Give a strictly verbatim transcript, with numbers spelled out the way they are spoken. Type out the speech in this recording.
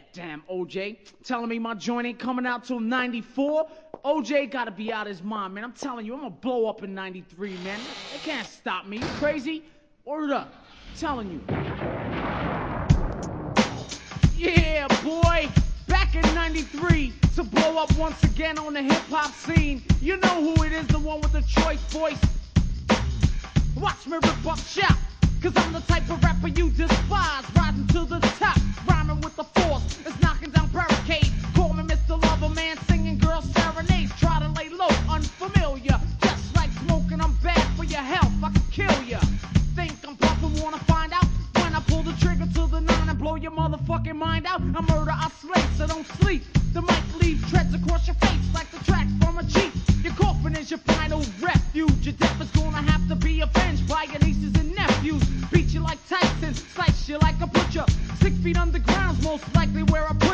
Damn, O J, telling me my joint ain't coming out till ninety-four? O J gotta be out his mind, man. I'm telling you, I'm gonna blow up in ninety-three, man. They can't stop me. You crazy? Word up. I'm telling you. Yeah, boy. Back in ninety-three to blow up once again on the hip-hop scene. You know who it is, the one with the choice voice. Watch me rip up shop, cause I'm the type of rapper you despise. Rising to the top, rhyming with the force. It's knocking down barricades. Call me Mister Loverman, singing girl serenades. Try to lay low, unfamiliar. Just like smoking, I'm bad for your health. I can kill ya. Think I'm puffin', wanna find out? When I pull the trigger to the nine and blow your motherfucking mind out. I murder, I slay, so don't sleep. The mic leaves treads across your face like the tracks from a Jeep. Your coffin is your final refuge. Your death is gonna have to be avenged by your nieces and nephews. Beat you like Tyson, slice you like a butcher. Six feet underground's most likely where I put